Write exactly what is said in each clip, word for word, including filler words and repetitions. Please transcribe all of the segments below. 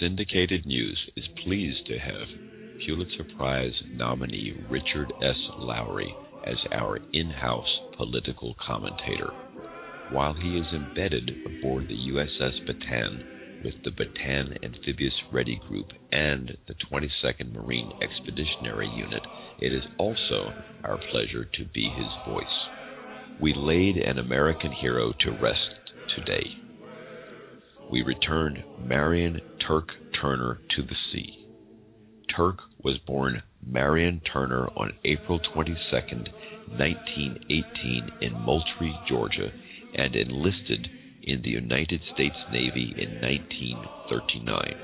Syndicated News is pleased to have Pulitzer Prize nominee Richard S. Lowry as our in-house political commentator. While he is embedded aboard the U S S Bataan with the Bataan Amphibious Ready Group and the twenty-second Marine Expeditionary Unit, it is also our pleasure to be his voice. We laid an American hero to rest today. We returned Marion Turk Turner to the sea. Turk was born Marion Turner on April twenty-second, nineteen eighteen in Moultrie, Georgia, and enlisted in the United States Navy in nineteen thirty-nine.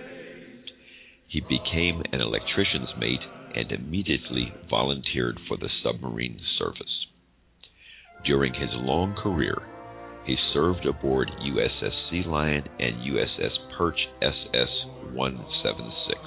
He became an electrician's mate and immediately volunteered for the submarine service. During his long career, he served aboard U S S Sea Lion and U S S Perch S S one seventy-six.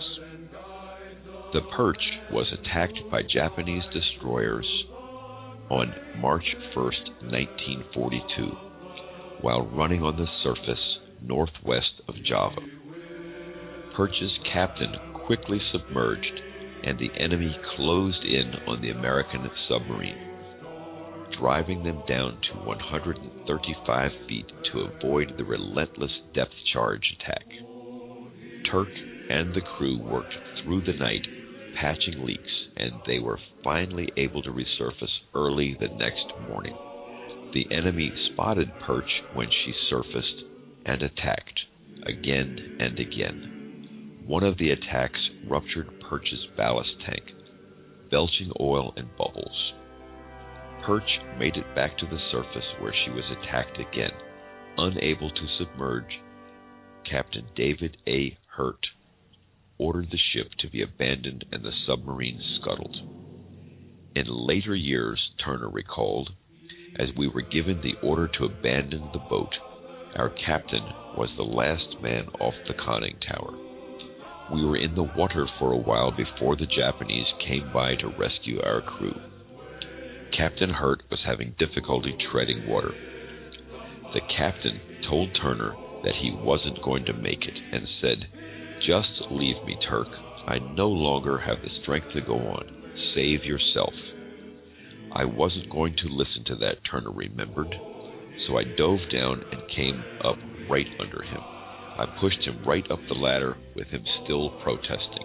The Perch was attacked by Japanese destroyers on March first, nineteen forty-two, while running on the surface northwest of Java. Perch's captain quickly submerged, and the enemy closed in on the American submarine, driving them down to one hundred thirty-five feet to avoid the relentless depth charge attack. Turk and the crew worked through the night, patching leaks, and they were finally able to resurface early the next morning. The enemy spotted Perch when she surfaced and attacked, again and again. One of the attacks ruptured Perch's ballast tank, belching oil and bubbles. Perch made it back to the surface where she was attacked again. Unable to submerge, Captain David A. Hurt ordered the ship to be abandoned and the submarine scuttled. In later years, Turner recalled, as we were given the order to abandon the boat, our captain was the last man off the conning tower. We were in the water for a while before the Japanese came by to rescue our crew. Captain Hurt was having difficulty treading water. The captain told Turner that he wasn't going to make it and said, "Just leave me, Turk. I no longer have the strength to go on. Save yourself." I wasn't going to listen to that, Turner remembered, so I dove down and came up right under him. I pushed him right up the ladder with him still protesting.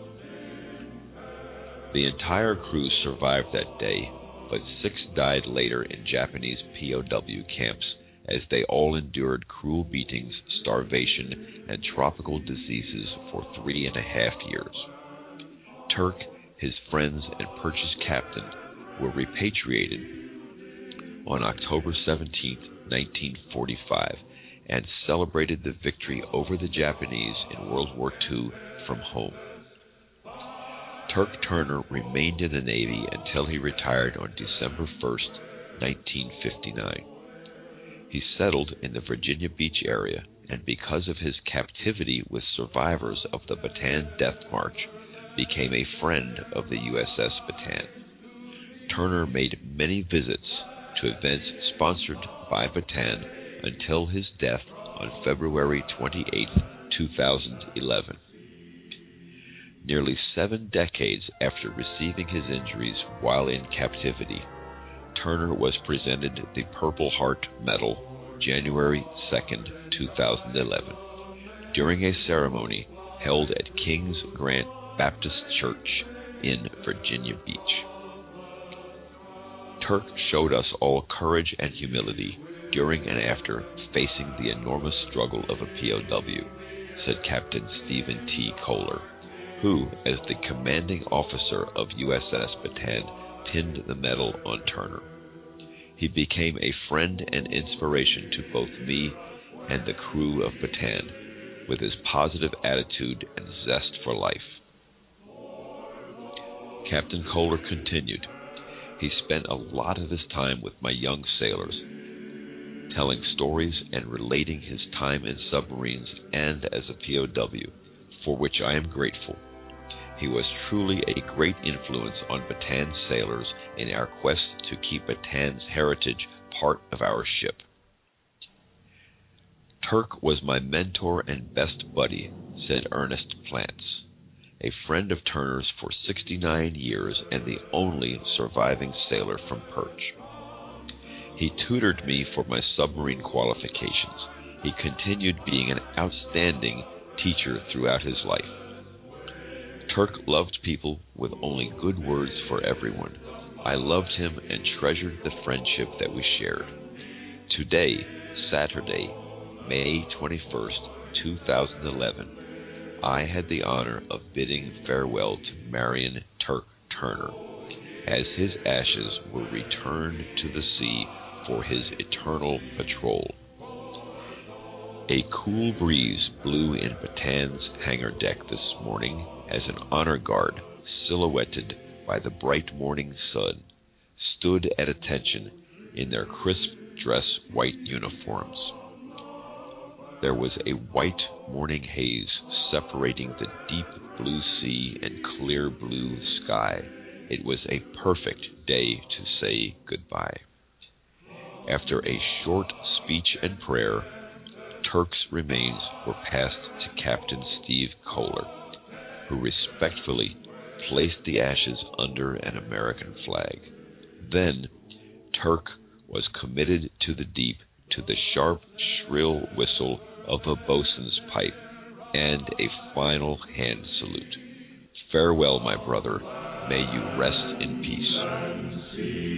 The entire crew survived that day, but six died later in Japanese P O W camps as they all endured cruel beatings, starvation, and tropical diseases for three and a half years. Turk, his friends, and Perch's captain were repatriated on October seventeenth, nineteen forty-five, and celebrated the victory over the Japanese in World War Two from home. Turk Turner remained in the Navy until he retired on December first, nineteen fifty-nine. He settled in the Virginia Beach area, and because of his captivity with survivors of the Bataan Death March, became a friend of the U S S Bataan. Turner made many visits to events sponsored by Bataan until his death on February twenty-eighth, two thousand eleven. Nearly seven decades after receiving his injuries while in captivity, Turner was presented the Purple Heart Medal January second, two thousand eleven, during a ceremony held at Kings Grant Baptist Church in Virginia Beach. Turk showed us all courage and humility during and after facing the enormous struggle of a P O W, said Captain Stephen T. Kohler, who, as the commanding officer of U S S Bataan, pinned the medal on Turner. He became a friend and inspiration to both me and the crew of Bataan, with his positive attitude and zest for life. Captain Kohler continued, he spent a lot of his time with my young sailors, telling stories and relating his time in submarines and as a P O W, for which I am grateful. He was truly a great influence on Bataan sailors in our quest to keep Bataan's heritage part of our ship. Turk was my mentor and best buddy, said Ernest Plants, a friend of Turner's for sixty-nine years and the only surviving sailor from Perch. He tutored me for my submarine qualifications. He continued being an outstanding teacher throughout his life. Turk loved people with only good words for everyone. I loved him and treasured the friendship that we shared. Today, Saturday, May twenty-first, two thousand eleven, I had the honor of bidding farewell to Marion Turk Turner as his ashes were returned to the sea for his eternal patrol. A cool breeze blew in Batan's hangar deck this morning as an honor guard, silhouetted by the bright morning sun, stood at attention in their crisp dress white uniforms. There was a white morning haze separating the deep blue sea and clear blue sky. It was a perfect day to say goodbye. After a short speech and prayer, Turk's remains were passed to Captain Steve Kohler, who respectfully placed the ashes under an American flag. Then, Turk was committed to the deep to the sharp, shrill whistle of a bosun's pipe and a final hand salute. Farewell, my brother. May you rest in peace.